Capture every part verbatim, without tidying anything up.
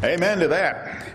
Amen to that.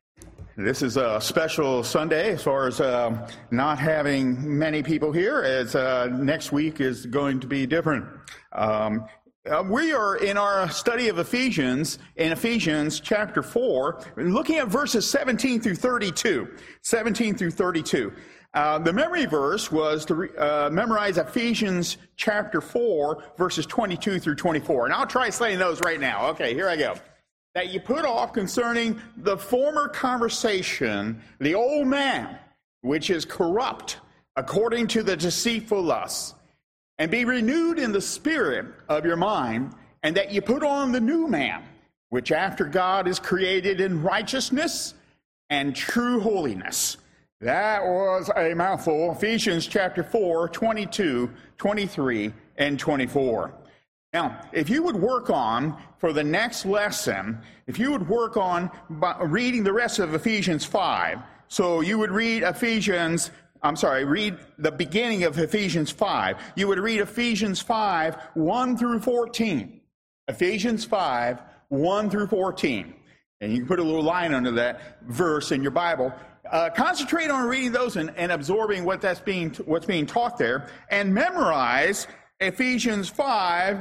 This is a special Sunday as far as um, not having many people here, as uh, next week is going to be different. Um, uh, we are in our study of Ephesians, in Ephesians chapter four, looking at verses seventeen through thirty-two. seventeen through thirty-two. Uh, the memory verse was to re- uh, memorize Ephesians chapter four, verses twenty-two through twenty-four. And I'll try saying those right now. Okay, here I go. That you put off concerning the former conversation, the old man, which is corrupt according to the deceitful lusts, and be renewed in the spirit of your mind, and that you put on the new man, which after God is created in righteousness and true holiness. That was a mouthful. Ephesians chapter four, twenty-two, twenty-three, and twenty-four. Now, if you would work on, for the next lesson, if you would work on reading the rest of Ephesians five, so you would read Ephesians, I'm sorry, read the beginning of Ephesians five. You would read Ephesians five, one through fourteen. Ephesians five, one through fourteen. And you can put a little line under that verse in your Bible. Uh, concentrate on reading those and, and absorbing what that's being, what's being taught there, and memorize Ephesians five,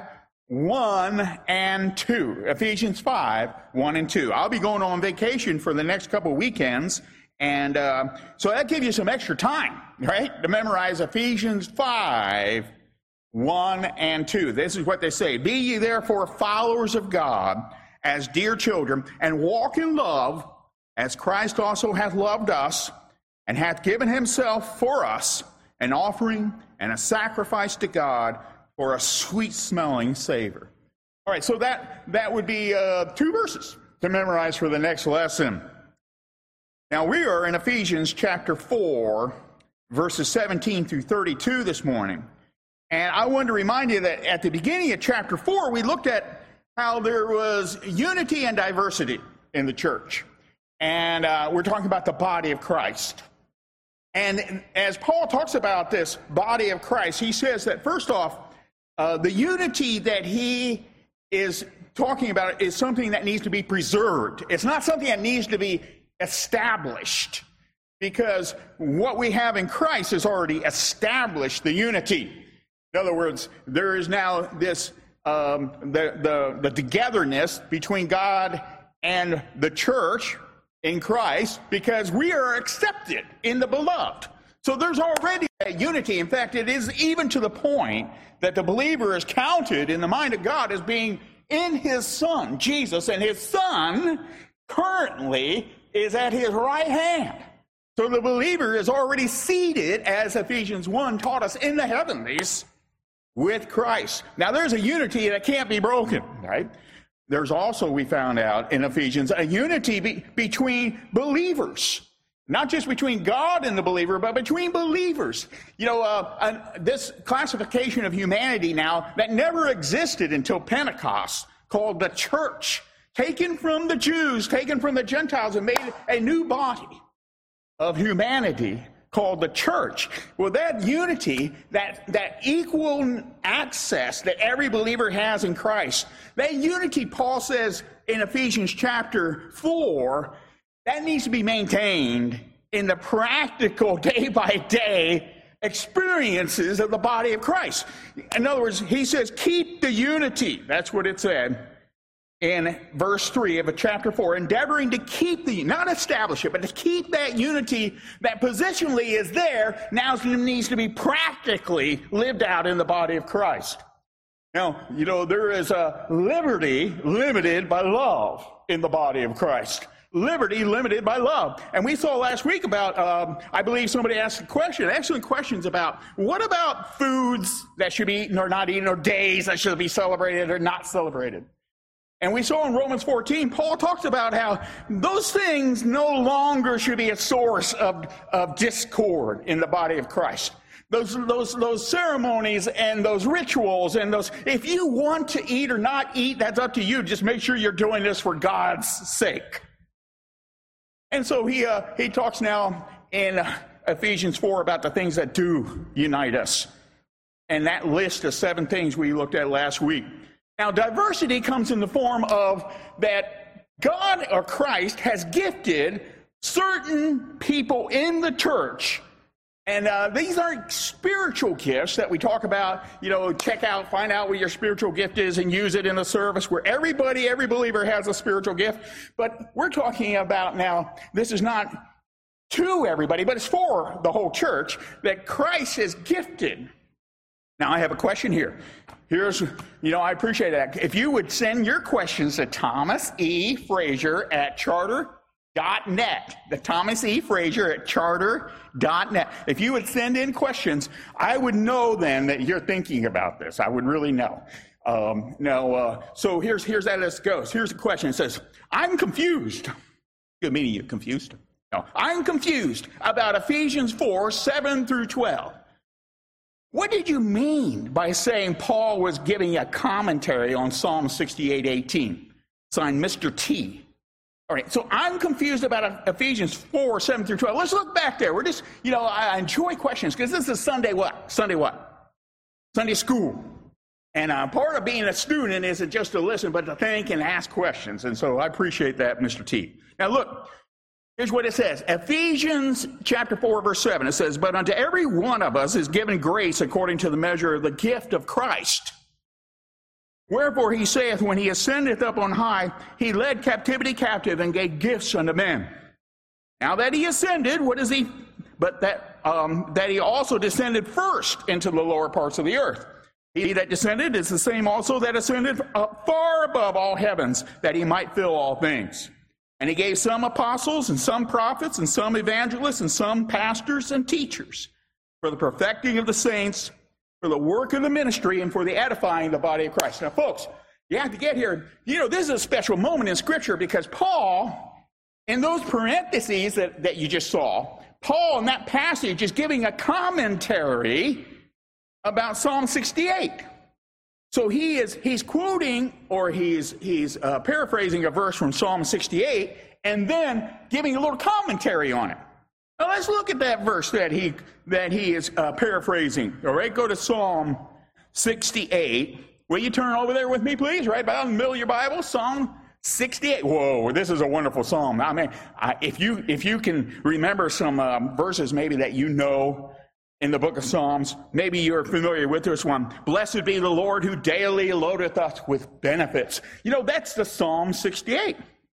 one and two. Ephesians five, one and two. I'll be going on vacation for the next couple of weekends, and uh, so that gives you some extra time, right, to memorize Ephesians five, one and two. This is what they say. Be ye therefore followers of God as dear children, and walk in love, as Christ also hath loved us, and hath given himself for us, an offering and a sacrifice to God for a sweet-smelling savor. All right, so that, that would be uh, two verses to memorize for the next lesson. Now, we are in Ephesians chapter four, verses seventeen through thirty-two this morning. And I want to remind you that at the beginning of chapter four, we looked at how there was unity and diversity in the church. And uh, we're talking about the body of Christ. And as Paul talks about this body of Christ, he says that, first off, uh, the unity that he is talking about is something that needs to be preserved. It's not something that needs to be established, because what we have in Christ has already established the unity. In other words, there is now this um, the, the, the togetherness between God and the church in Christ, because we are accepted in the beloved. So there's already a unity. In fact, it is even to the point that the believer is counted in the mind of God as being in his Son, Jesus, and his Son currently is at his right hand. So the believer is already seated, as Ephesians one taught us, in the heavenlies with Christ. Now there's a unity that can't be broken, right? There's also, we found out in Ephesians, a unity be, between believers. Not just between God and the believer, but between believers. You know, uh, uh, this classification of humanity now that never existed until Pentecost, called the church, taken from the Jews, taken from the Gentiles, and made a new body of humanity called the church. Well, that unity, that, that equal access that every believer has in Christ, that unity, Paul says in Ephesians chapter four, that needs to be maintained in the practical day-by-day experiences of the body of Christ. In other words, he says, keep the unity. That's what it said in verse three of chapter four, endeavoring to keep the, not establish it, but to keep that unity that positionally is there, now needs to be practically lived out in the body of Christ. Now, you know, there is a liberty limited by love in the body of Christ. Liberty limited by love. And we saw last week about, um, I believe somebody asked a question, excellent questions about, what about foods that should be eaten or not eaten, or days that should be celebrated or not celebrated? And we saw in Romans fourteen, Paul talks about how those things no longer should be a source of, of discord in the body of Christ. Those, those, those ceremonies and those rituals and those, if you want to eat or not eat, that's up to you. Just make sure you're doing this for God's sake. And so he, uh, he talks now in Ephesians four about the things that do unite us. And that list of seven things we looked at last week. Now, diversity comes in the form of that God or Christ has gifted certain people in the church. And uh, these aren't spiritual gifts that we talk about, you know, check out, find out what your spiritual gift is and use it in a service where everybody, every believer has a spiritual gift. But we're talking about now, this is not to everybody, but it's for the whole church that Christ has gifted. Now, I have a question here. Here's, you know, I appreciate that. If you would send your questions to Thomas E. Frazier at charter dot net, the Thomas E. Frazier at charter dot net. If you would send in questions, I would know then that you're thinking about this. I would really know. Um, now, uh, so here's here's how this goes. Here's the question. It says, I'm confused. Good meaning you confused. No, I'm confused about Ephesians four, seven through twelve. What did you mean by saying Paul was giving a commentary on Psalm sixty-eight, eighteen? Signed Mister T. All right, so I'm confused about Ephesians four, seven through twelve. Let's look back there. We're just, you know, I enjoy questions because this is Sunday what? Sunday what? Sunday school. And uh, part of being a student isn't just to listen, but to think and ask questions. And so I appreciate that, Mister T. Now look, here's what it says. Ephesians chapter four, verse seven. It says, but unto every one of us is given grace according to the measure of the gift of Christ. Wherefore he saith, when he ascendeth up on high, he led captivity captive and gave gifts unto men. Now that he ascended, what is he? But that um, that he also descended first into the lower parts of the earth. He that descended is the same also that ascended up far above all heavens, that he might fill all things. And he gave some apostles, and some prophets, and some evangelists, and some pastors and teachers, for the perfecting of the saints, for the work of the ministry, and for the edifying of the body of Christ. Now, folks, you have to get here. You know, this is a special moment in Scripture because Paul, in those parentheses that, that you just saw, Paul in that passage is giving a commentary about Psalm sixty-eight. So he is he's quoting or he's he's uh, paraphrasing a verse from Psalm sixty-eight and then giving a little commentary on it. Now let's look at that verse that he that he is uh, paraphrasing. All right, go to Psalm sixty-eight. Will you turn over there with me, please? Right about in the middle of your Bible, Psalm sixty-eight. Whoa, this is a wonderful psalm. I mean, I, if you if you can remember some um, verses maybe that you know in the book of Psalms, maybe you're familiar with this one. Blessed be the Lord who daily loadeth us with benefits. You know, that's the Psalm sixty-eight.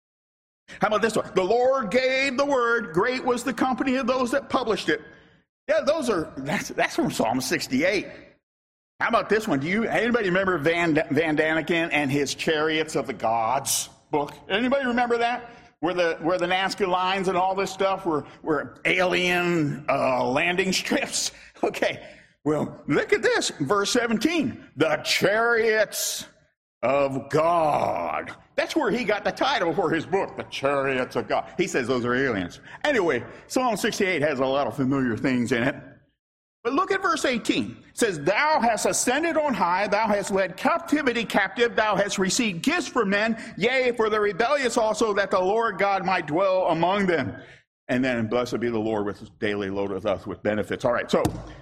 How about this one? The Lord gave the word, great was the company of those that published it. Yeah, those are, that's, that's from Psalm sixty-eight. How about this one? Do you, anybody remember Van, Van Daniken and his Chariots of the Gods book? Anybody remember that? Where the, where the Nazca lines and all this stuff were, were alien uh, landing strips? Okay, well, look at this, verse seventeen. The Chariots of God. That's where he got the title for his book, The Chariots of God. He says those are aliens. Anyway, Psalm sixty-eight has a lot of familiar things in it. But look at verse eighteen. It says, thou hast ascended on high, thou hast led captivity captive, thou hast received gifts for men, yea, for the rebellious also, that the Lord God might dwell among them. And then, blessed be the Lord with his daily loadeth us with benefits. All right, so,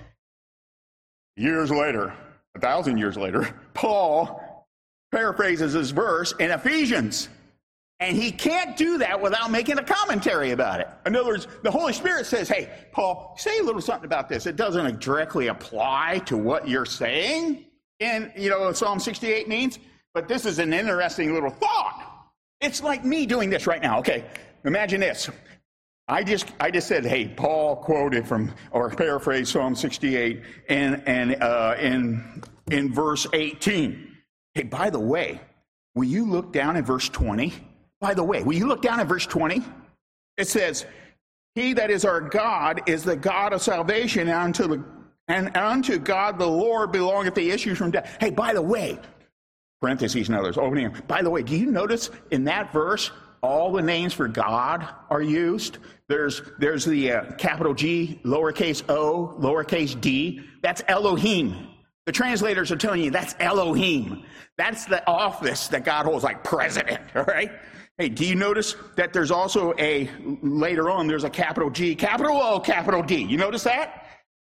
years later, a thousand years later, Paul paraphrases this verse in Ephesians. And he can't do that without making a commentary about it. In other words, the Holy Spirit says, hey, Paul, say a little something about this. It doesn't directly apply to what you're saying in, you know, Psalm sixty-eight means, but this is an interesting little thought. It's like me doing this right now. Okay, imagine this. I just I just said, hey, Paul quoted from, or paraphrased Psalm sixty-eight and, and uh, in, in verse eighteen. Hey, by the way, will you look down at verse twenty? By the way, will you look down at verse twenty? It says, he that is our God is the God of salvation, and unto, the, and unto God the Lord belongeth the issues from death. Hey, by the way, parentheses and others, opening. By the way, do you notice in that verse, all the names for God are used? There's, there's the uh, capital G, lowercase o, lowercase d. That's Elohim. The translators are telling you that's Elohim. That's the office that God holds, like president, all right? Hey, do you notice that there's also a, later on, there's a capital G, capital O, capital D. You notice that?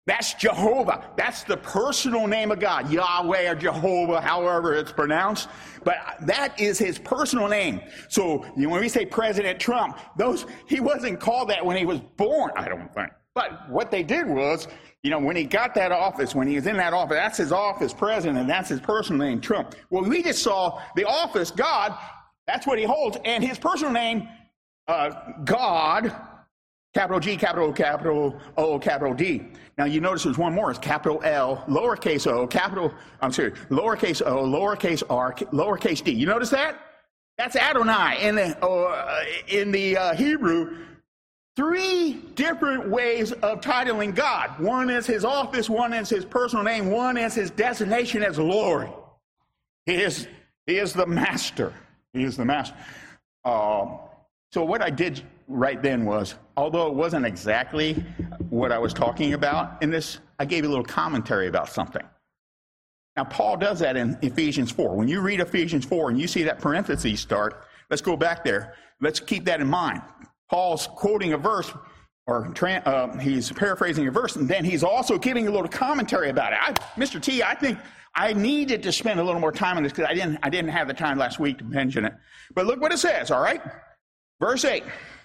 That's Jehovah. That's the personal name of God, Yahweh or Jehovah, however it's pronounced. But that is his personal name. So you know, when we say President Trump, those he wasn't called that when he was born, I don't think. But what they did was, you know, when he got that office, when he was in that office, that's his office, president, and that's his personal name, Trump. Well, we just saw the office, God, that's what he holds, and his personal name, uh, God, capital G, capital O, capital O, capital D. Now, you notice there's one more. It's capital L, lowercase o, capital, I'm sorry, lowercase o, lowercase r, lowercase d. You notice that? That's Adonai in the, uh, in the uh, Hebrew. Three different ways of titling God. One is his office, one is his personal name, one is his designation as Lord. He is, he is the master. He is the master. Uh, so what I did right then was, although it wasn't exactly what I was talking about in this, I gave you a little commentary about something. Now, Paul does that in Ephesians four. When you read Ephesians four and you see that parentheses start, let's go back there. Let's keep that in mind. Paul's quoting a verse, or uh, he's paraphrasing a verse, and then he's also giving a little commentary about it. I, Mister T, I think I needed to spend a little more time on this because I didn't, I didn't have the time last week to mention it. But look what it says, all right? Verse eight.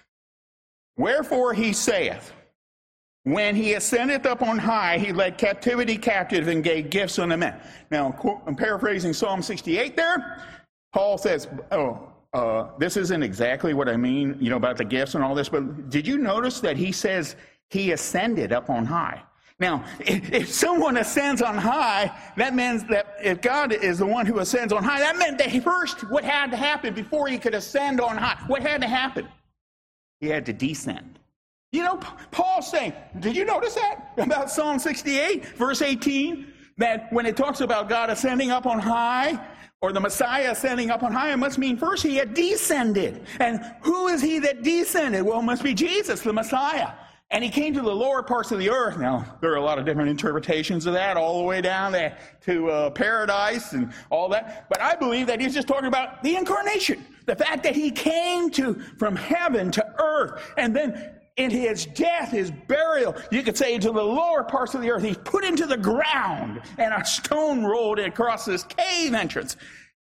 Wherefore he saith, when he ascendeth up on high, he led captivity captive and gave gifts unto men. Now, quote, I'm paraphrasing Psalm sixty-eight there. Paul says, oh, uh, this isn't exactly what I mean, you know, about the gifts and all this, but did you notice that he says he ascended up on high? Now, if, if someone ascends on high, that means that if God is the one who ascends on high, that meant that he first, what had to happen before he could ascend on high? What had to happen? He had to descend. You know, Paul's saying, did you notice that about Psalm sixty-eight, verse eighteen? That when it talks about God ascending up on high, or the Messiah ascending up on high, it must mean first he had descended. And who is he that descended? Well, it must be Jesus, the Messiah. And he came to the lower parts of the earth. Now, there are a lot of different interpretations of that, all the way down there to uh, paradise and all that. But I believe that he's just talking about the incarnation. The fact that he came to from heaven to earth, and then in his death, his burial, you could say into the lower parts of the earth, he's put into the ground, and a stone rolled across this cave entrance.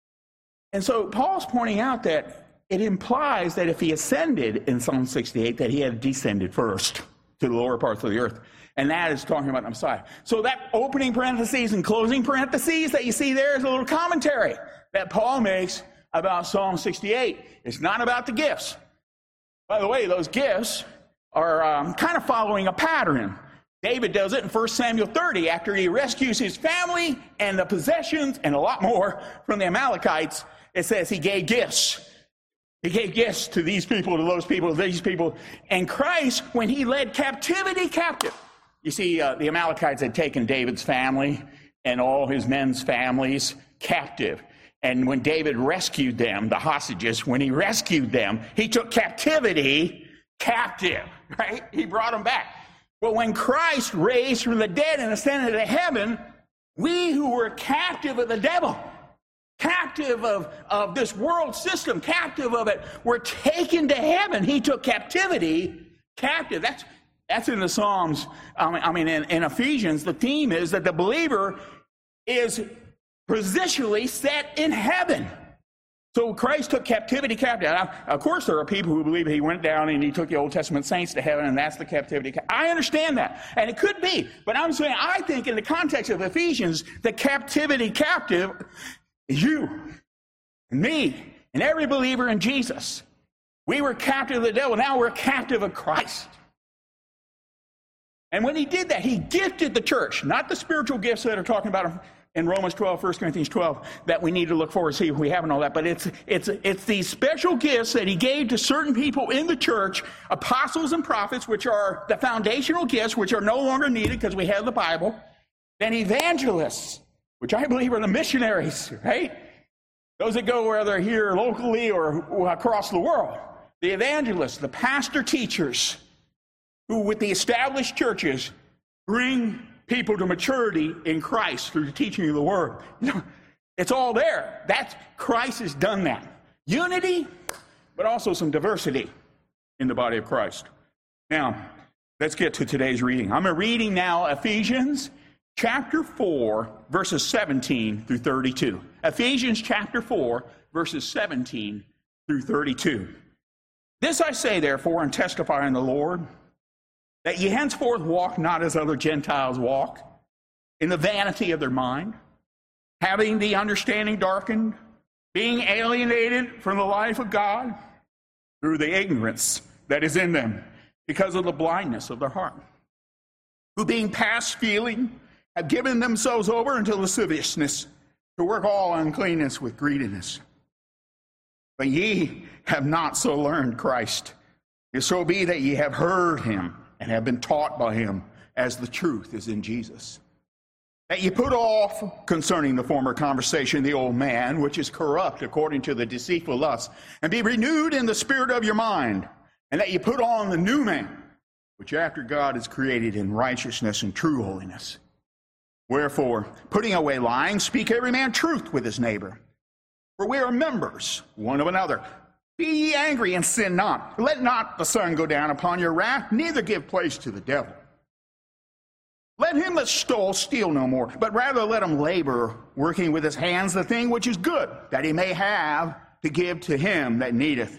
And so Paul's pointing out that it implies that if he ascended in Psalm sixty-eight, that he had descended first to the lower parts of the earth. And that is talking about the Messiah. So that opening parentheses and closing parentheses that you see there is a little commentary that Paul makes about Psalm sixty-eight. It's not about the gifts. By the way, those gifts are um, kind of following a pattern. David does it in First Samuel thirty after he rescues his family and the possessions and a lot more from the Amalekites. It says he gave gifts. He gave gifts to these people, to those people, to these people. And Christ, when he led captivity captive, you see, uh, the Amalekites had taken David's family and all his men's families captive. And when David rescued them, the hostages, when he rescued them, he took captivity captive, right? He brought them back. But when Christ raised from the dead and ascended to heaven, we who were captive of the devil, captive of, of this world system, captive of it, were taken to heaven. He took captivity captive. That's that's in the Psalms. I mean, I mean in, in Ephesians, the theme is that the believer is positionally set in heaven. So Christ took captivity captive. Now, of course, there are people who believe he went down and he took the Old Testament saints to heaven, and that's the captivity. I understand that, and it could be. But I'm saying, I think in the context of Ephesians, the captivity captive is you and me and every believer in Jesus. We were captive of the devil. Now we're captive of Christ. And when he did that, he gifted the church, not the spiritual gifts that are talking about in Romans twelve, First Corinthians twelve, that we need to look forward to see if we have and all that. But it's, it's, it's these special gifts that he gave to certain people in the church, apostles and prophets, which are the foundational gifts, which are no longer needed because we have the Bible. Then evangelists, which I believe are the missionaries, right? Those that go whether here locally or across the world. The evangelists, the pastor teachers, who with the established churches bring people to maturity in Christ through the teaching of the Word. You know, it's all there. That's, Christ has done that. Unity, but also some diversity in the body of Christ. Now, Let's get to today's reading. I'm reading now Ephesians chapter four, verses seventeen through thirty-two. Ephesians chapter four, verses seventeen through thirty-two. This I say, therefore, and testify in the Lord, that ye henceforth walk not as other Gentiles walk, in the vanity of their mind, having the understanding darkened, being alienated from the life of God through the ignorance that is in them, because of the blindness of their heart, who being past feeling have given themselves over unto lasciviousness, to work all uncleanness with greediness. But ye have not so learned Christ. If so be that ye have heard him, and have been taught by him, as the truth is in Jesus. That ye put off concerning the former conversation the old man, which is corrupt according to the deceitful lust, and be renewed in the spirit of your mind, and that ye put on the new man, which after God is created in righteousness and true holiness. Wherefore, putting away lying, speak every man truth with his neighbor. For we are members one of another. Be ye angry and sin not. Let not the sun go down upon your wrath, neither give place to the devil. Let him that stole steal no more, but rather let him labor, working with his hands the thing which is good, that he may have to give to him that needeth.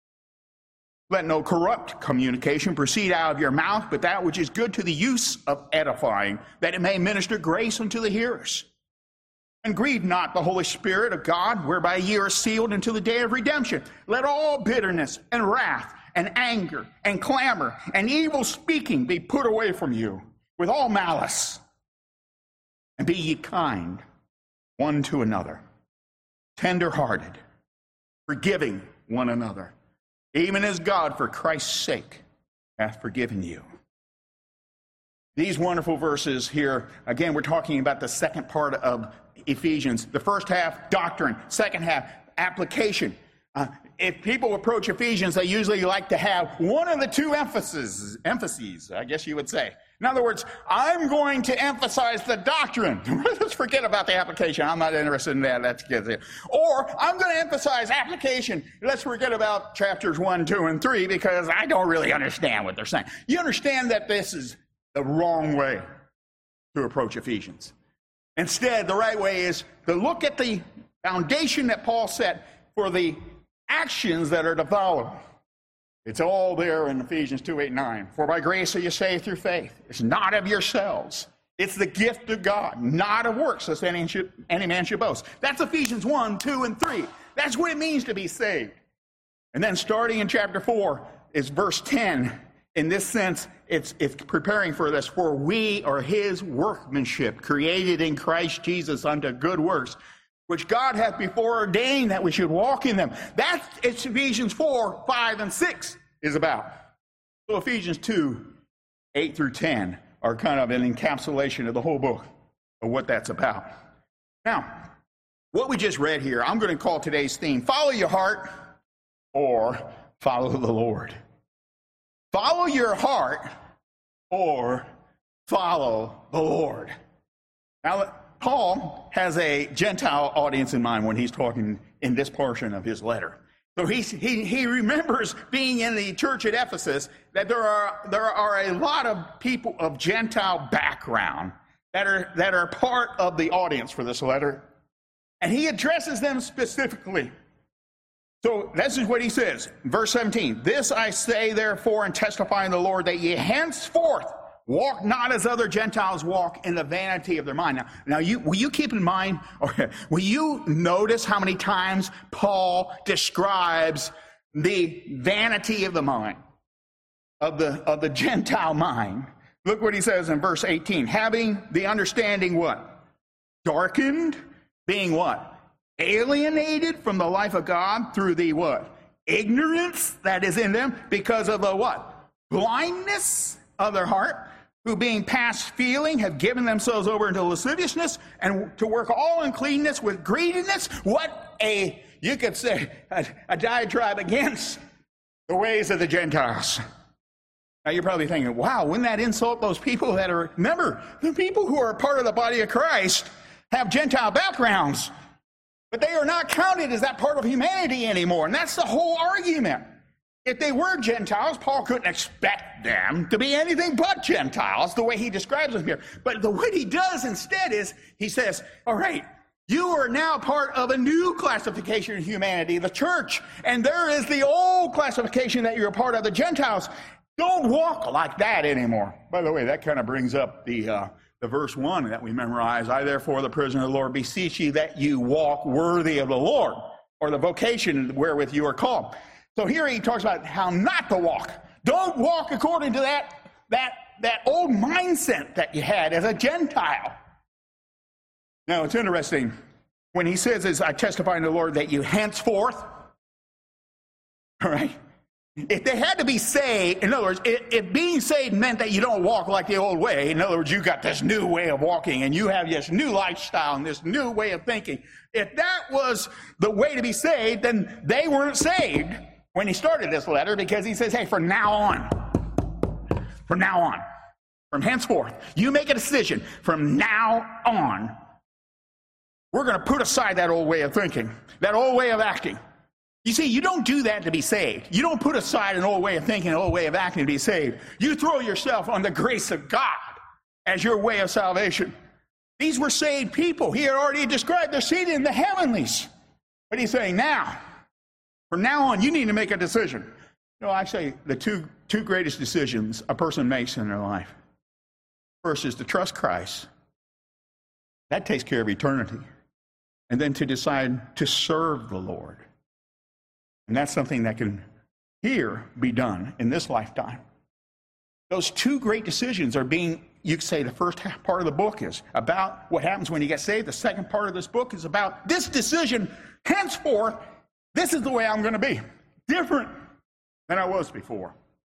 Let no corrupt communication proceed out of your mouth, but that which is good to the use of edifying, that it may minister grace unto the hearers. And grieve not the Holy Spirit of God, whereby ye are sealed until the day of redemption. Let all bitterness and wrath and anger and clamor and evil speaking be put away from you, with all malice. And be ye kind one to another, tender-hearted, forgiving one another, even as God, for Christ's sake, hath forgiven you. These wonderful verses here, again, we're talking about the second part of Ephesians. The first half, doctrine. Second half, application. Uh, if people approach Ephesians, they usually like to have one of the two emphases, emphases, I guess you would say. In other words, I'm going to emphasize the doctrine. Let's forget about the application. I'm not interested in that. That's good. Or I'm going to emphasize application. Let's forget about chapters one, two, and three because I don't really understand what they're saying. You understand that this is the wrong way to approach Ephesians. Instead, the right way is to look at the foundation that Paul set for the actions that are to follow. It's all there in Ephesians two, eight, nine. For by grace are you saved through faith. It's not of yourselves. It's the gift of God, not of works, lest any, should, any man should boast. That's Ephesians one, two, and three. That's what it means to be saved. And then starting in chapter four is verse ten. In this sense, it's, it's preparing for this. For we are his workmanship, created in Christ Jesus unto good works, which God hath before ordained that we should walk in them. That's it's Ephesians four, five, and six is about. So Ephesians two, eight through ten are kind of an encapsulation of the whole book of what that's about. Now, what we just read here, I'm going to call today's theme, follow your heart or follow the Lord. Follow your heart or follow the Lord. Now, Paul has a Gentile audience in mind when he's talking in this portion of his letter. So he, he, he remembers being in the church at Ephesus that there are, there are a lot of people of Gentile background that are, that are part of the audience for this letter. And he addresses them specifically. So this is what he says, verse seventeen. This I say therefore and testify in the Lord, that ye henceforth walk not as other Gentiles walk, in the vanity of their mind. Now, now you, will you keep in mind, or will you notice how many times Paul describes the vanity of the mind, of the, of the Gentile mind? Look what he says in verse eighteen. Having the understanding what? Darkened, being what? Alienated from the life of God through the what? Ignorance that is in them because of the what? Blindness of their heart, who being past feeling have given themselves over into lasciviousness and to work all uncleanness with greediness. What a, you could say, a, a diatribe against the ways of the Gentiles. Now you're probably thinking, wow, wouldn't that insult those people that are, remember, the people who are part of the body of Christ have Gentile backgrounds, but they are not counted as that part of humanity anymore. And that's the whole argument. if they were Gentiles, Paul couldn't expect them to be anything but Gentiles, the way he describes them here. But the what he does instead is, he says, all right, you are now part of a new classification of humanity, the church. And there is the old classification that you're a part of, the Gentiles. Don't walk like that anymore. By the way, that kind of brings up the uh, the verse one that we memorize. I, therefore, the prisoner of the Lord, beseech you that you walk worthy of the Lord, or the vocation wherewith you are called. So here he talks about how not to walk. Don't walk according to that, that, that old mindset that you had as a Gentile. Now, it's interesting. When he says, as I testify in the Lord, that you henceforth, all right, if they had to be saved, in other words, if, if being saved meant that you don't walk like the old way, in other words, you got this new way of walking and you have this new lifestyle and this new way of thinking, if that was the way to be saved, then they weren't saved when he started this letter, because he says, hey, from now on, from now on, from henceforth, you make a decision from now on, we're going to put aside that old way of thinking, that old way of acting. You see, you don't do that to be saved. You don't put aside an old way of thinking, an old way of acting to be saved. You throw yourself on the grace of God as your way of salvation. These were saved people. He had already described they're seated in the heavenlies. But he's saying now, from now on, you need to make a decision. You know, I say the two, two greatest decisions a person makes in their life. First is to trust Christ. That takes care of eternity. And then to decide to serve the Lord. And that's something that can here be done in this lifetime. Those two great decisions are being, you could say the first part of the book is about what happens when you get saved. The second part of this book is about this decision. Henceforth, this is the way I'm going to be. Different than I was before.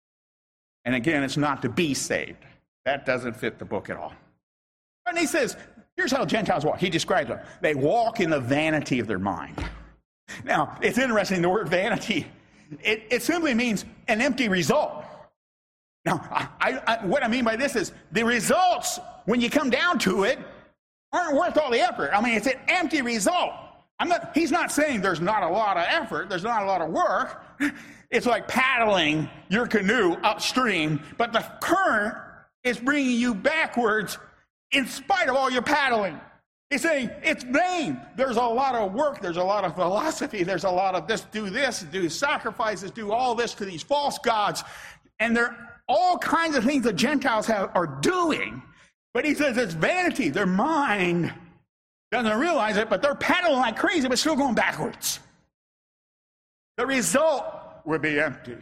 And again, it's not to be saved. That doesn't fit the book at all. And he says, here's how Gentiles walk. He describes them. They walk in the vanity of their mind. Now, it's interesting, the word vanity, it, it simply means an empty result. Now, I, I, what I mean by this is the results, when you come down to it, aren't worth all the effort. I mean, it's an empty result. I'm not, he's not saying there's not a lot of effort, there's not a lot of work. It's like paddling your canoe upstream, but the current is bringing you backwards in spite of all your paddling. He's saying it's vain. There's a lot of work. There's a lot of philosophy. There's a lot of this, do this, do sacrifices, do all this to these false gods. And there are all kinds of things the Gentiles have, are doing. But he says it's vanity. Their mind doesn't realize it, but they're paddling like crazy, but still going backwards. The result will be empty.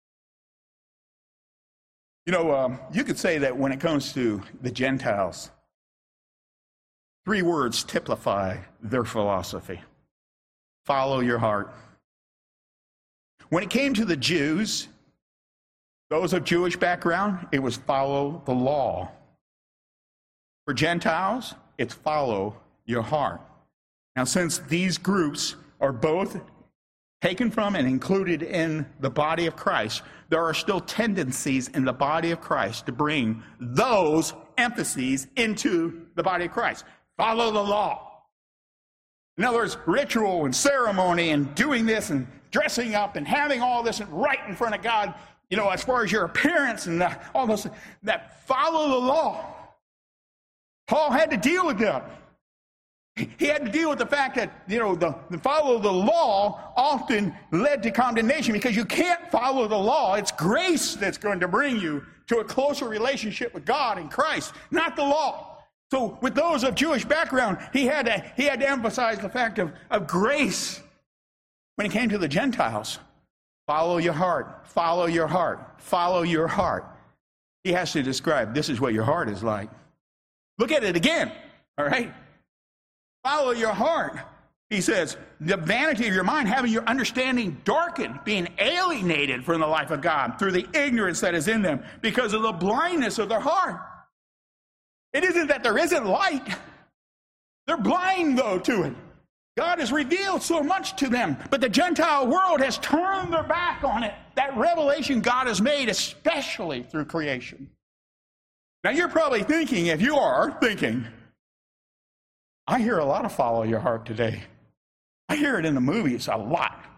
You know, um, you could say that when it comes to the Gentiles, three words typify their philosophy. Follow your heart. When it came to the Jews, those of Jewish background, it was follow the law. For Gentiles, it's follow your heart. Now, since these groups are both taken from and included in the body of Christ, there are still tendencies in the body of Christ to bring those emphases into the body of Christ. Follow the law. In other words, ritual and ceremony and doing this and dressing up and having all this right in front of God, you know, as far as your appearance and the, all those that follow the law. Paul had to deal with that. He had to deal with the fact that, you know, the, the follow the law often led to condemnation, because you can't follow the law. It's grace that's going to bring you to a closer relationship with God and Christ, not the law. So with those of Jewish background, he had to, he had to emphasize the fact of, of grace. When it came to the Gentiles, follow your heart, follow your heart, follow your heart. He has to describe, this is what your heart is like. Look at it again, all right? Follow your heart. He says, the vanity of your mind, having your understanding darkened, being alienated from the life of God through the ignorance that is in them because of the blindness of their heart. It isn't that there isn't light. They're blind, though, to it. God has revealed so much to them, but the Gentile world has turned their back on it. That revelation God has made, especially through creation. Now, you're probably thinking, if you are thinking, I hear a lot of follow your heart today. I hear it in the movies a lot.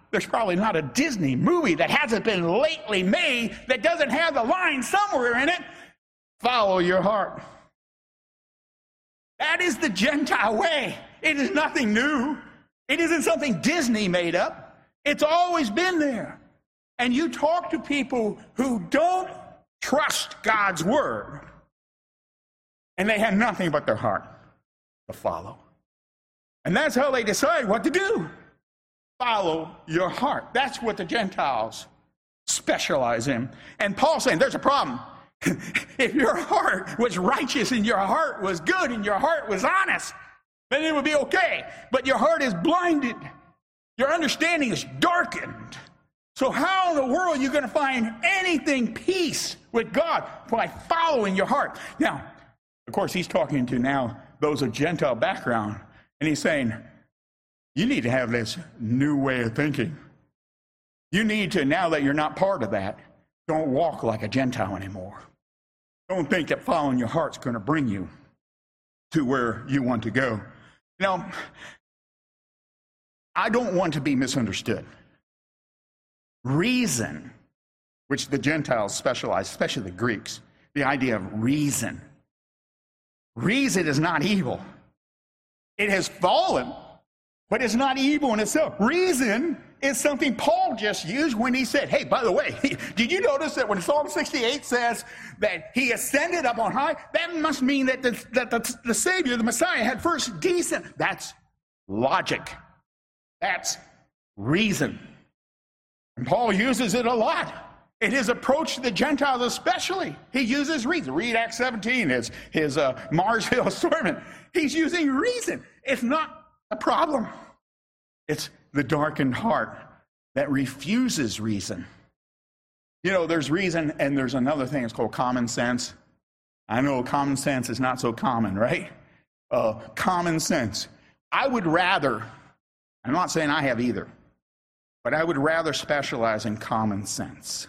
there's probably not a Disney movie that hasn't been lately made that doesn't have the line somewhere in it, follow your heart. That is the Gentile way. It is nothing new. It isn't something Disney made up. It's always been there. And you talk to people who don't trust God's word, and they have nothing but their heart to follow. And that's how they decide what to do. Follow your heart. That's what the Gentiles specialize in. And Paul's saying there's a problem. If your heart was righteous and your heart was good and your heart was honest, then it would be okay. But your heart is blinded. Your understanding is darkened. So how in the world are you going to find anything peace with God? By following your heart. Now, of course, he's talking to now those of Gentile background. And he's saying, you need to have this new way of thinking. You need to, now that you're not part of that, don't walk like a Gentile anymore. Don't think that following your heart's going to bring you to where you want to go. Now, I don't want to be misunderstood. Reason, which the Gentiles specialize, especially the Greeks, the idea of reason. Reason is not evil. It has fallen, but it's not evil in itself. Reason is something Paul just used when he said, hey, by the way, did you notice that when Psalm sixty-eight says that he ascended up on high, that must mean that the, that the, the Savior, the Messiah, had first descended. That's logic. That's reason. And Paul uses it a lot. In his approach to the Gentiles especially, he uses reason. Read Acts seventeen, his, his uh, Marsville sermon. He's using reason. It's not a problem. It's the darkened heart that refuses reason. You know, there's reason, and there's another thing. It's called common sense. I know common sense is not so common, right? Uh, common sense. I would rather, I'm not saying I have either, but I would rather specialize in common sense.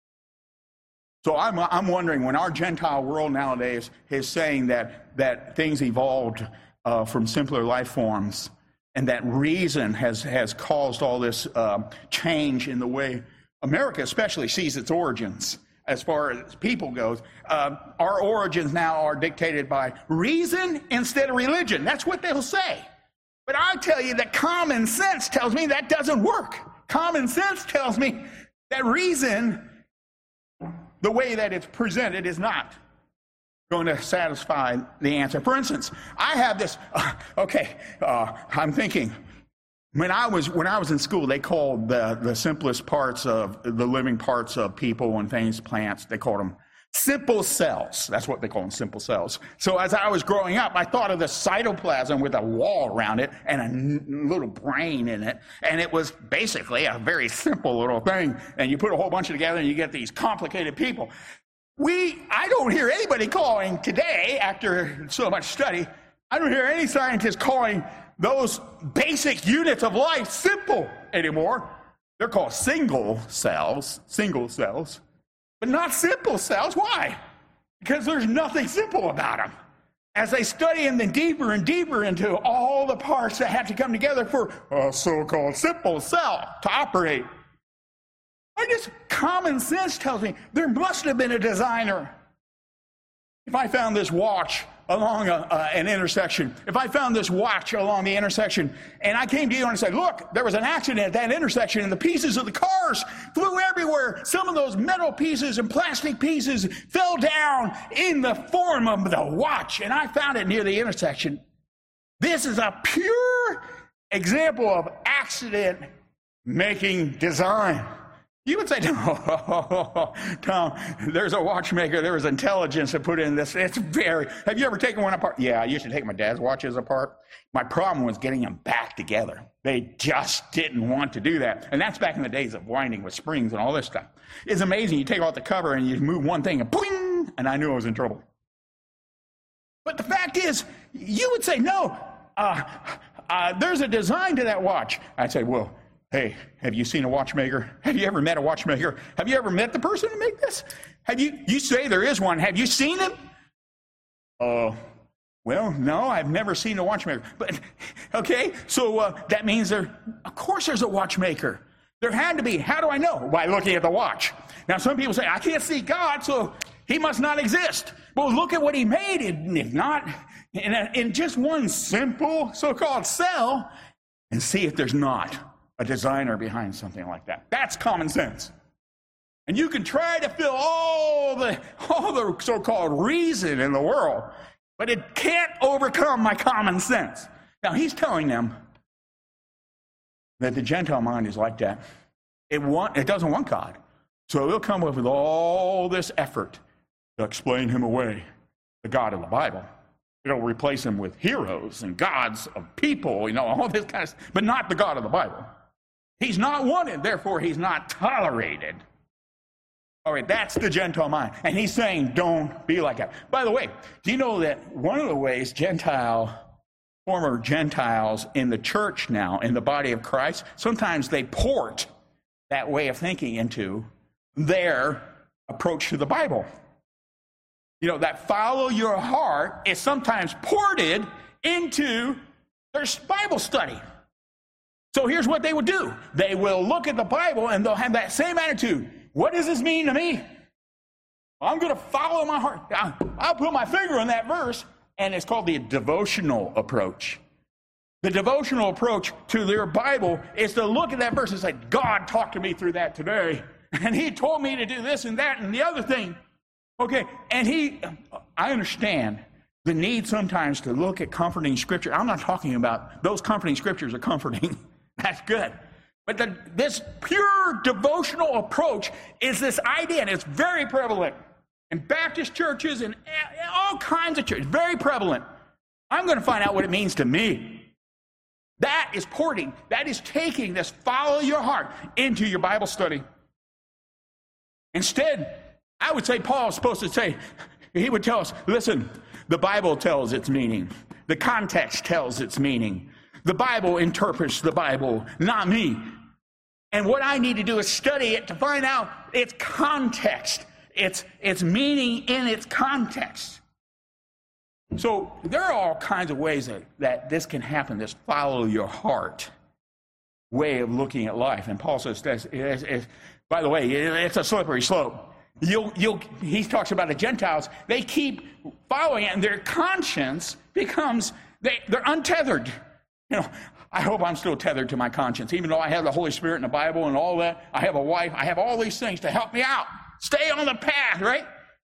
So I'm, I'm wondering, when our Gentile world nowadays is saying that, that things evolved uh, from simpler life forms, and that reason has, has caused all this uh, change in the way America especially sees its origins, as far as people goes. Uh, our origins now are dictated by reason instead of religion. That's what they'll say. But I tell you that common sense tells me that doesn't work. Common sense tells me that reason, the way that it's presented, is not going to satisfy the answer. For instance, I have this, uh, okay, uh, I'm thinking, when I was when I was in school, they called the, the simplest parts of, the living parts of people and things, plants, they called them simple cells. That's what they call them, simple cells. So as I was growing up, I thought of the cytoplasm with a wall around it and a n- little brain in it. And it was basically a very simple little thing. And you put a whole bunch of together and you get these complicated people. We, I don't hear anybody calling today, after so much study, I don't hear any scientists calling those basic units of life simple anymore. They're called single cells, single cells, but not simple cells. Why? Because there's nothing simple about them. As they study them, then deeper and deeper into all the parts that have to come together for a so-called simple cell to operate. I guess common sense tells me there must have been a designer. If I found this watch along a, uh, an intersection, if I found this watch along the intersection, and I came to you and said, look, there was an accident at that intersection, and the pieces of the cars flew everywhere. Some of those metal pieces and plastic pieces fell down in the form of the watch, and I found it near the intersection. This is a pure example of accident-making design. You would say, no, Tom, there's a watchmaker, there was intelligence that put in this. It's very, have you ever taken one apart? Yeah, I used to take my dad's watches apart. My problem was getting them back together. They just didn't want to do that. And that's back in the days of winding with springs and all this stuff. It's amazing. You take off the cover and you move one thing and boing, and I knew I was in trouble. But the fact is, you would say, no, uh, uh, there's a design to that watch. I'd say, well, hey, have you seen a watchmaker? Have you ever met a watchmaker? Have you ever met the person to make this? Have you, you say there is one. Have you seen him? Uh, well, no, I've never seen a watchmaker. But, okay, so uh, that means there, of course there's a watchmaker. There had to be. How do I know? By looking at the watch. Now, some people say, I can't see God, so he must not exist. Well, look at what he made, and if not, in, a, in just one simple so-called cell, and see if there's not a designer behind something like that. That's common sense. And you can try to fill all the, all the so-called reason in the world, but it can't overcome my common sense. Now, he's telling them that the Gentile mind is like that. It want, it doesn't want God. So it'll come up with all this effort to explain him away, the God of the Bible. It'll replace him with heroes and gods of people, you know, all this kind of stuff, but not the God of the Bible. He's not wanted, therefore he's not tolerated. All right, that's the Gentile mind. And he's saying, don't be like that. By the way, do you know that one of the ways Gentile former Gentiles in the church now, in the body of Christ, sometimes they port that way of thinking into their approach to the Bible. You know, that follow your heart is sometimes ported into their Bible study. So here's what they would do. They will look at the Bible and they'll have that same attitude. What does this mean to me? I'm going to follow my heart. I'll put my finger on that verse. And it's called the devotional approach. The devotional approach to their Bible is to look at that verse and say, God talked to me through that today. And he told me to do this and that and the other thing. Okay, and he, I understand the need sometimes to look at comforting scripture. I'm not talking about those comforting scriptures are comforting. That's good. But the, this pure devotional approach is this idea, and it's very prevalent in Baptist churches and all kinds of churches, very prevalent. I'm going to find out what it means to me. That is porting, that is taking this follow your heart into your Bible study. Instead, I would say Paul is supposed to say, he would tell us, listen, the Bible tells its meaning. The context tells its meaning. The Bible interprets the Bible, not me. And what I need to do is study it to find out its context. Its, its meaning in its context. So there are all kinds of ways that, that this can happen, this follow your heart way of looking at life. And Paul says, this, it's, it's, by the way, it's a slippery slope. You'll, you'll, he talks about the Gentiles. They keep following it, and their conscience becomes, they, they're untethered. You know, I hope I'm still tethered to my conscience, even though I have the Holy Spirit and the Bible and all that. I have a wife. I have all these things to help me out. Stay on the path, right?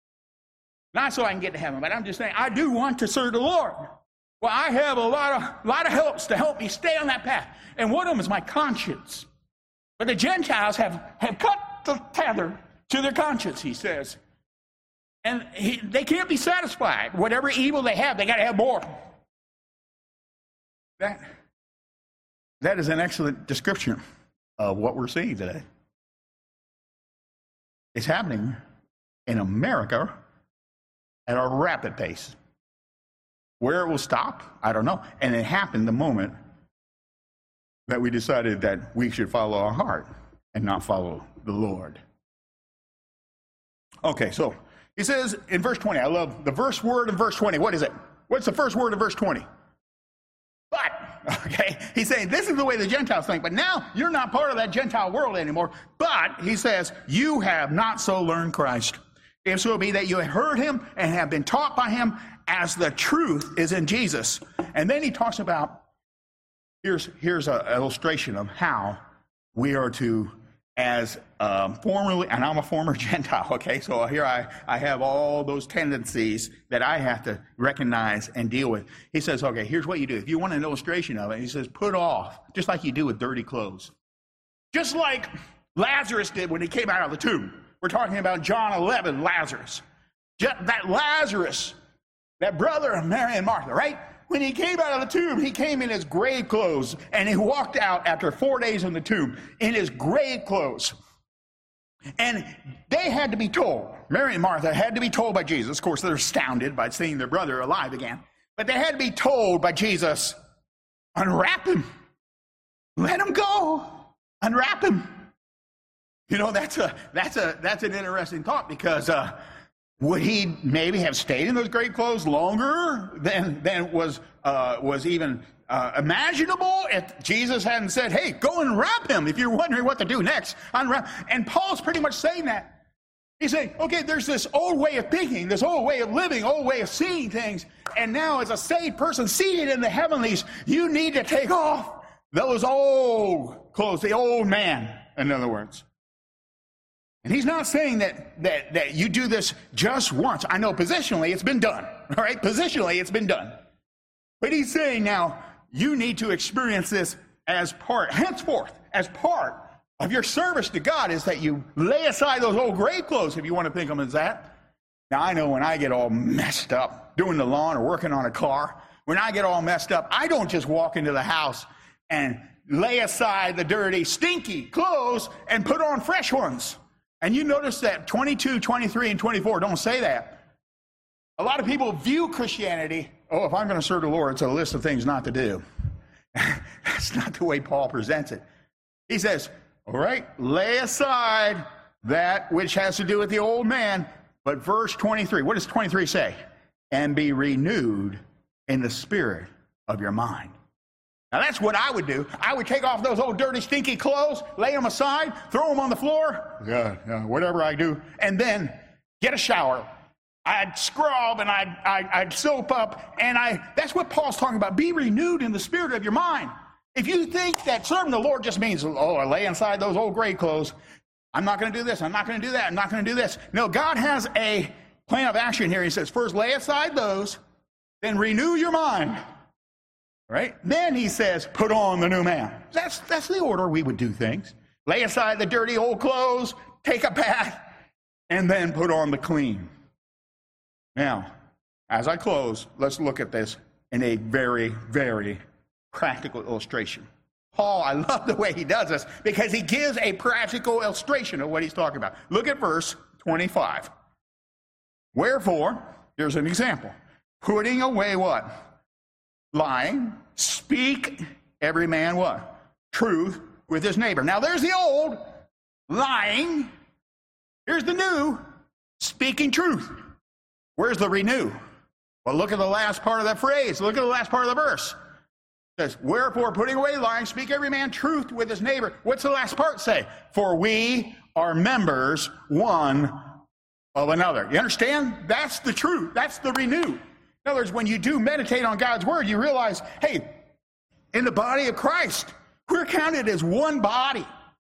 Not so I can get to heaven, but I'm just saying I do want to serve the Lord. Well, I have a lot of lot of helps to help me stay on that path. And one of them is my conscience. But the Gentiles have, have cut the tether to their conscience, he says. And he, they can't be satisfied. Whatever evil they have, they got to have more. That, that is an excellent description of what we're seeing today. It's happening in America at a rapid pace. Where it will stop, I don't know. And it happened the moment that we decided that we should follow our heart and not follow the Lord. Okay, so he says in verse twenty, I love the first word in verse twenty. What is it? What's the first word in verse twenty? But, okay, he's saying this is the way the Gentiles think, but now you're not part of that Gentile world anymore. But, he says, you have not so learned Christ. If so be that you have heard him and have been taught by him as the truth is in Jesus. And then he talks about, here's, here's an illustration of how we are to, as um, formerly, and I'm a former Gentile, okay, so here I, I have all those tendencies that I have to recognize and deal with. He says, okay, here's what you do. If you want an illustration of it, he says, put off, just like you do with dirty clothes. Just like Lazarus did when he came out of the tomb. We're talking about John eleven, Lazarus. That Lazarus, that brother of Mary and Martha, right? When he came out of the tomb, he came in his grave clothes, and he walked out after four days in the tomb in his grave clothes. And they had to be told, Mary and Martha had to be told by Jesus. Of course, they're astounded by seeing their brother alive again. But they had to be told by Jesus, unwrap him. Let him go. Unwrap him. You know, that's a that's a that's an interesting thought, because uh, would he maybe have stayed in those grave clothes longer than than was uh, was even uh, imaginable if Jesus hadn't said, hey, go and wrap him if you're wondering what to do next. Unwrap. And Paul's pretty much saying that. He's saying, okay, there's this old way of thinking, this old way of living, old way of seeing things. And now as a saved person seated in the heavenlies, you need to take off those old clothes, the old man, in other words. And he's not saying that, that, that you do this just once. I know positionally it's been done, all right? Positionally it's been done. But he's saying now you need to experience this as part, henceforth, as part of your service to God, is that you lay aside those old grave clothes, if you want to think of them as that. Now, I know when I get all messed up doing the lawn or working on a car, when I get all messed up, I don't just walk into the house and lay aside the dirty, stinky clothes and put on fresh ones. And you notice that twenty-two, twenty-three, and twenty-four don't say that. A lot of people view Christianity, oh, if I'm going to serve the Lord, it's a list of things not to do. That's not the way Paul presents it. He says, all right, lay aside that which has to do with the old man. But verse twenty-three, what does twenty-three say? And be renewed in the spirit of your mind. Now, that's what I would do. I would take off those old dirty, stinky clothes, lay them aside, throw them on the floor, yeah, yeah, whatever I do, and then get a shower. I'd scrub and I'd, I'd, I'd soap up, and I that's what Paul's talking about. Be renewed in the spirit of your mind. If you think that serving the Lord just means, oh, I lay inside those old gray clothes, I'm not going to do this, I'm not going to do that, I'm not going to do this. No, God has a plan of action here. He says, first lay aside those, then renew your mind. Right? Then he says, put on the new man. That's, that's the order we would do things. Lay aside the dirty old clothes, take a bath, and then put on the clean. Now, as I close, let's look at this in a very, very practical illustration. Paul, I love the way he does this because he gives a practical illustration of what he's talking about. Look at verse twenty-five. Wherefore, here's an example. Putting away what? Lying. Speak every man what? Truth with his neighbor. Now there's the old, lying. Here's the new, speaking truth. Where's the renew? Well, look at the last part of that phrase. Look at the last part of the verse. It says, wherefore, putting away lying, speak every man truth with his neighbor. What's the last part say? For we are members one of another. You understand? That's the truth. That's the renew. In other words, when you do meditate on God's word, you realize, hey, in the body of Christ, we're counted as one body.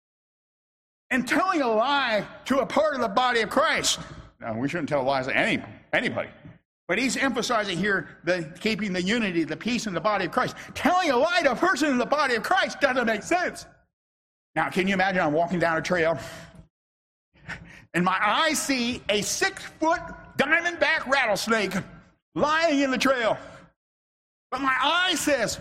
And telling a lie to a part of the body of Christ, now we shouldn't tell lies to any, anybody, but he's emphasizing here the keeping the unity, the peace in the body of Christ. Telling a lie to a person in the body of Christ doesn't make sense. Now, can you imagine I'm walking down a trail, and my eyes see a six-foot diamondback rattlesnake lying in the trail. But my eye says,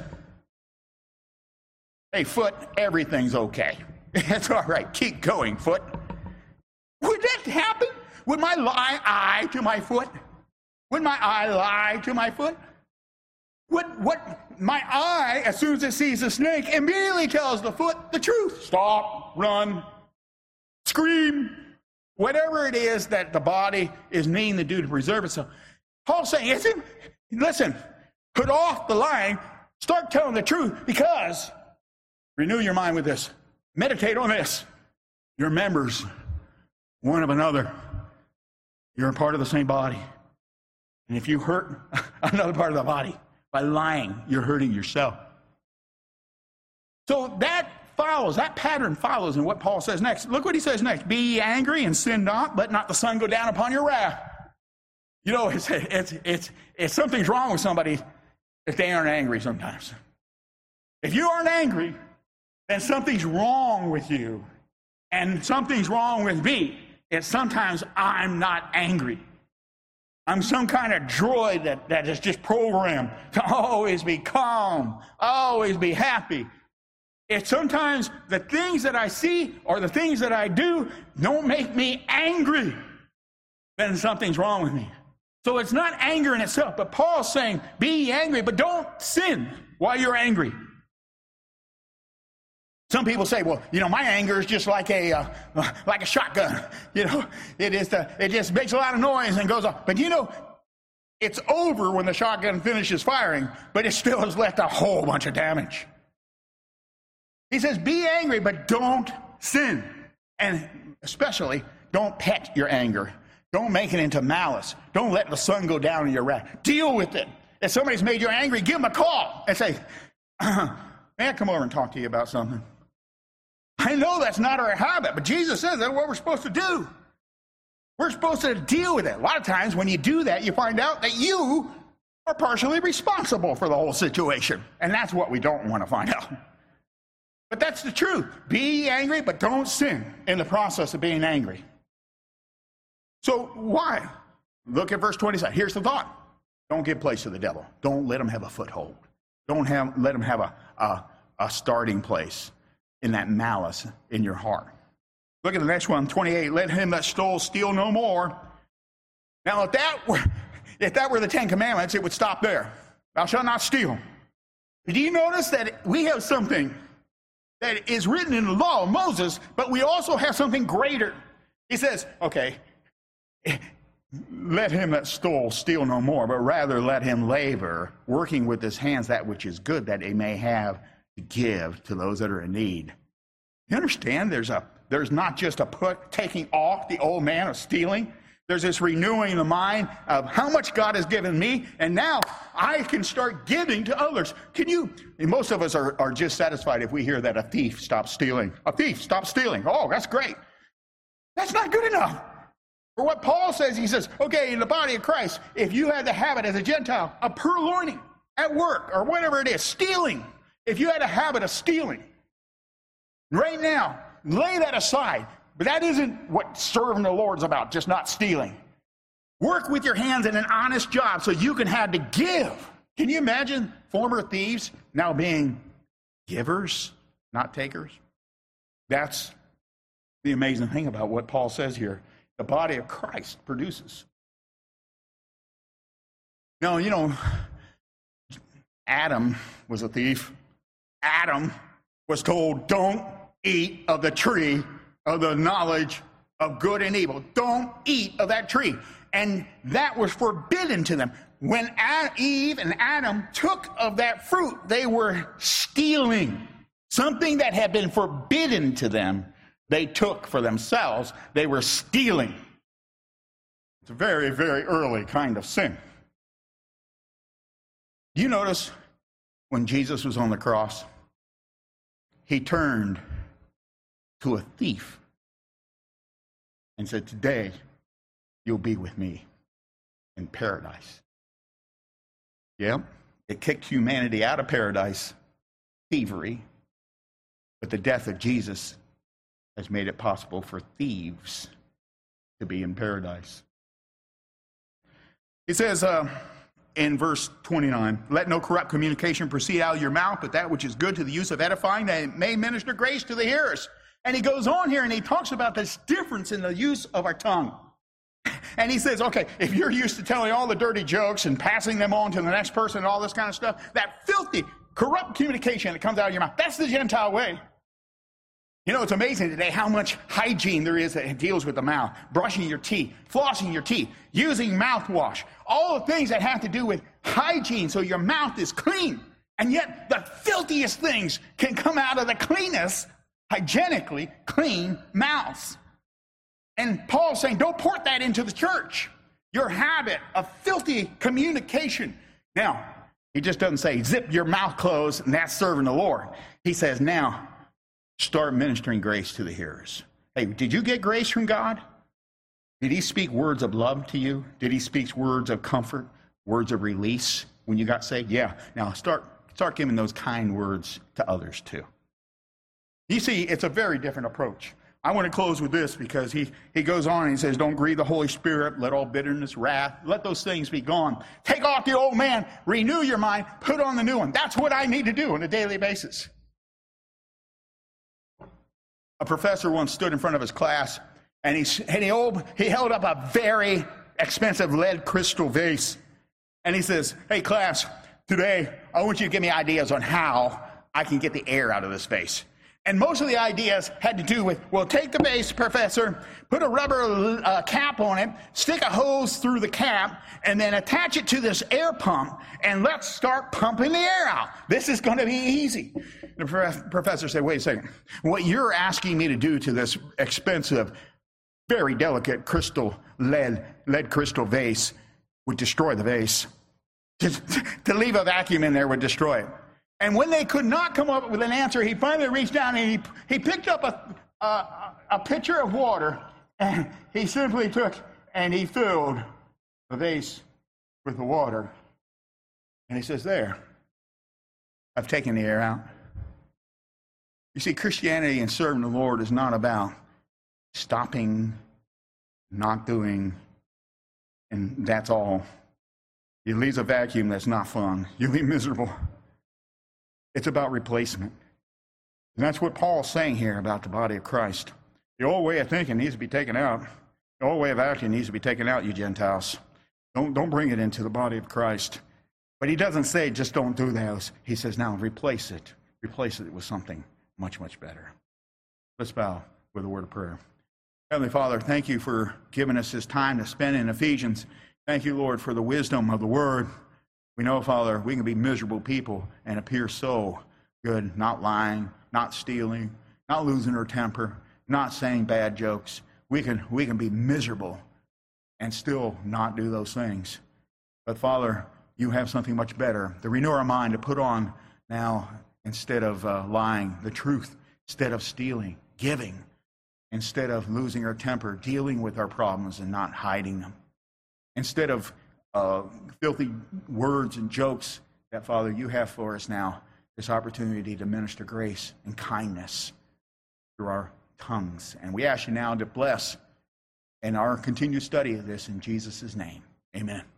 hey, foot, everything's okay. It's all right. Keep going, foot. Would that happen? Would my lie eye to my foot? Would my eye lie to my foot? Would what my eye, as soon as it sees a snake, immediately tells the foot the truth. Stop, run, scream, whatever it is that the body is needing to do to preserve itself. Paul's saying, isn't, listen, put off the lying, start telling the truth, because renew your mind with this. Meditate on this. You're members one of another. You're a part of the same body. And if you hurt another part of the body by lying, you're hurting yourself. So that follows, that pattern follows in what Paul says next. Look what he says next. Be ye angry and sin not, let not the sun go down upon your wrath. You know, it's, it's, it's, it's something's wrong with somebody if they aren't angry sometimes. If you aren't angry, then something's wrong with you. And something's wrong with me. It's sometimes I'm not angry. I'm some kind of droid that, that is just programmed to always be calm, always be happy. It's sometimes the things that I see or the things that I do don't make me angry. Then something's wrong with me. So it's not anger in itself, but Paul's saying, be angry, but don't sin while you're angry. Some people say, well, you know, my anger is just like a uh, like a shotgun. You know, it is the, it just makes a lot of noise and goes off. But you know, It's over when the shotgun finishes firing, but it still has left a whole bunch of damage. He says, be angry, but don't sin. And especially, don't pet your anger. Don't make it into malice. Don't let the sun go down in your wrath. Deal with it. If somebody's made you angry, give them a call and say, may I come over and talk to you about something? I know that's not our habit, but Jesus says that's what we're supposed to do. We're supposed to deal with it. A lot of times when you do that, you find out that you are partially responsible for the whole situation. And that's what we don't want to find out. But that's the truth. Be angry, but don't sin in the process of being angry. So why? Look at verse twenty-seven. Here's the thought. Don't give place to the devil. Don't let him have a foothold. Don't have, let him have a, a, a starting place in that malice in your heart. Look at the next one, twenty-eight. Let him that stole steal no more. Now, if that were, if that were the Ten Commandments, it would stop there. Thou shalt not steal. Do you notice that we have something that is written in the law of Moses, but we also have something greater? He says, okay, let him that stole steal no more, but rather let him labor, working with his hands that which is good, that he may have to give to those that are in need. You understand? There's a there's not just a put taking off the old man of stealing. There's this renewing the mind of how much God has given me, and now I can start giving to others. Can you? Most of us are, are just satisfied if we hear that a thief stops stealing. A thief stops stealing. Oh, that's great. That's not good enough. For what Paul says, he says, okay, in the body of Christ, if you had the habit as a Gentile of purloining at work or whatever it is, stealing, if you had a habit of stealing, right now, lay that aside. But that isn't what serving the Lord's about, just not stealing. Work with your hands in an honest job so you can have to give. Can you imagine former thieves now being givers, not takers? That's the amazing thing about what Paul says here. The body of Christ produces. Now, you know, Adam was a thief. Adam was told, don't eat of the tree of the knowledge of good and evil. Don't eat of that tree. And that was forbidden to them. When Eve and Adam took of that fruit, they were stealing. Something that had been forbidden to them, they took for themselves. They were stealing. It's a very, very early kind of sin. You notice when Jesus was on the cross, he turned to a thief and said, today you'll be with me in paradise. Yeah, it kicked humanity out of paradise, thievery, but the death of Jesus has made it possible for thieves to be in paradise. He says uh, in verse twenty-nine, let no corrupt communication proceed out of your mouth, but that which is good to the use of edifying, that it may minister grace to the hearers. And he goes on here and he talks about this difference in the use of our tongue. And he says, okay, if you're used to telling all the dirty jokes and passing them on to the next person and all this kind of stuff, that filthy, corrupt communication that comes out of your mouth, that's the Gentile way. You know, it's amazing today how much hygiene there is that deals with the mouth. Brushing your teeth, flossing your teeth, using mouthwash, all the things that have to do with hygiene so your mouth is clean. And yet the filthiest things can come out of the cleanest, hygienically clean mouths. And Paul's saying, don't port that into the church. Your habit of filthy communication. Now, he just doesn't say, zip your mouth closed and that's serving the Lord. He says, now, start ministering grace to the hearers. Hey, did you get grace from God? Did he speak words of love to you? Did he speak words of comfort, words of release when you got saved? Yeah. Now, start, start giving those kind words to others too. You see, it's a very different approach. I want to close with this because he, he goes on and he says, don't grieve the Holy Spirit, let all bitterness, wrath, let those things be gone. Take off the old man, renew your mind, put on the new one. That's what I need to do on a daily basis. A professor once stood in front of his class and he, and he, old, he held up a very expensive lead crystal vase. And he says, hey class, today I want you to give me ideas on how I can get the air out of this vase. And most of the ideas had to do with, well, take the vase, Professor, put a rubber uh, cap on it, stick a hose through the cap, and then attach it to this air pump, and let's start pumping the air out. This is going to be easy. The prof- professor said, wait a second. What you're asking me to do to this expensive, very delicate crystal, lead, lead crystal vase would destroy the vase. To, to leave a vacuum in there would destroy it. And when they could not come up with an answer, he finally reached down and he, he picked up a, a, a pitcher of water, and he simply took and he filled the vase with the water. And he says, there, I've taken the air out. You see, Christianity and serving the Lord is not about stopping, not doing, and that's all. You leave a vacuum, that's not fun. You'll be miserable. It's about replacement. And that's what Paul's saying here about the body of Christ. The old way of thinking needs to be taken out. The old way of acting needs to be taken out, you Gentiles. Don't, don't bring it into the body of Christ. But he doesn't say just don't do those. He says now replace it. Replace it with something much, much better. Let's bow with a word of prayer. Heavenly Father, thank you for giving us this time to spend in Ephesians. Thank you, Lord, for the wisdom of the word. We know, Father, we can be miserable people and appear so good, not lying, not stealing, not losing our temper, not saying bad jokes. We can, we can be miserable and still not do those things. But, Father, you have something much better to renew our mind, to put on now, instead of uh, lying, the truth, instead of stealing, giving, instead of losing our temper, dealing with our problems and not hiding them. Instead of uh, filthy words and jokes, that, Father, you have for us now this opportunity to minister grace and kindness through our tongues. And we ask you now to bless in our continued study of this in Jesus' name. Amen.